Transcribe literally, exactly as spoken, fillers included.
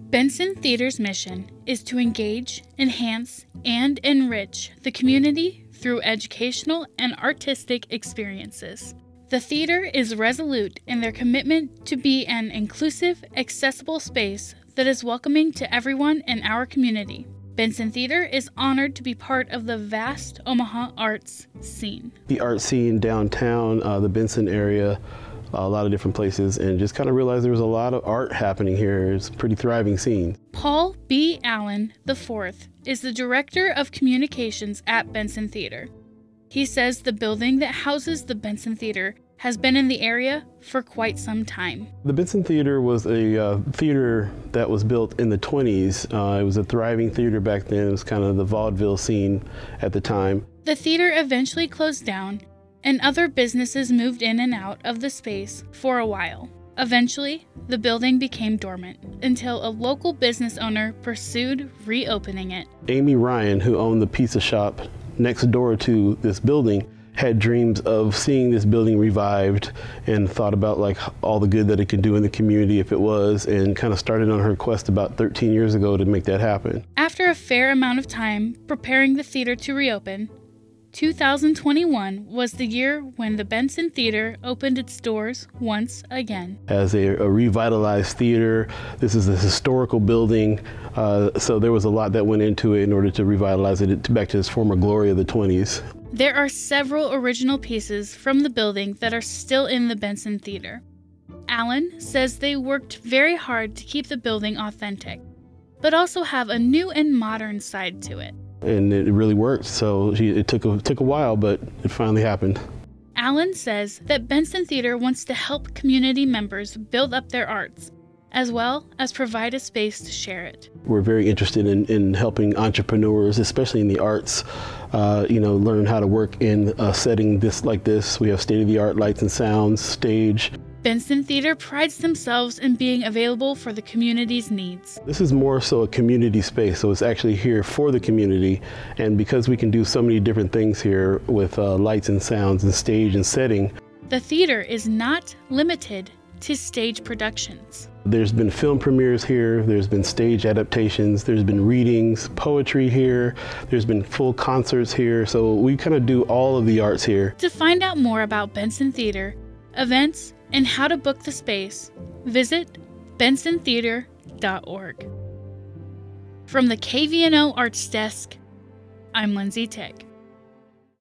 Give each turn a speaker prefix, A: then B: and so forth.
A: Benson Theater's mission is to engage, enhance, and enrich the community through educational and artistic experiences. The theater is resolute in their commitment to be an inclusive, accessible space that is welcoming to everyone in our community. Benson Theater is honored to be part of the vast Omaha arts scene.
B: The art scene downtown, uh, the Benson area, a lot of different places, and just kind of realized there was a lot of art happening here. It's a pretty thriving scene.
A: Paul B. Allen the fourth is the Director of Communications at Benson Theater. He says the building that houses the Benson Theater has been in the area for quite some time.
B: The Benson Theater was a uh, theater that was built in the twenties. Uh, it was a thriving theater back then. It was kind of the vaudeville scene at the time.
A: The theater eventually closed down, and other businesses moved in and out of the space for a while. Eventually, the building became dormant until a local business owner pursued reopening it.
B: Amy Ryan, who owned the pizza shop next door to this building, had dreams of seeing this building revived and thought about like all the good that it could do in the community if it was, and kind of started on her quest about thirteen years ago to make that happen.
A: After a fair amount of time preparing the theater to reopen, two thousand twenty-one was the year when the Benson Theater opened its doors once again.
B: As a, a revitalized theater, this is a historical building, uh, so there was a lot that went into it in order to revitalize it back to its former glory of the twenties.
A: There are several original pieces from the building that are still in the Benson Theater. Allen says they worked very hard to keep the building authentic, but also have a new and modern side to it.
B: And it really worked, so it took a, took a while, but it finally happened.
A: Allen says that Benson Theater wants to help community members build up their arts, as well as provide a space to share it.
B: We're very interested in, in helping entrepreneurs, especially in the arts, uh, you know, learn how to work in a setting this like this. We have state-of-the-art lights and sounds, stage.
A: Benson Theater prides themselves in being available for the community's needs.
B: This is more so a community space, so it's actually here for the community. And because we can do so many different things here with uh, lights and sounds and stage and setting.
A: The theater is not limited to stage productions.
B: There's been film premieres here, there's been stage adaptations, there's been readings, poetry here, there's been full concerts here, so we kind of do all of the arts here.
A: To find out more about Benson Theater, events, and how to book the space, visit benson theater dot org. From the K V N O Arts Desk, I'm Lindsay Tick.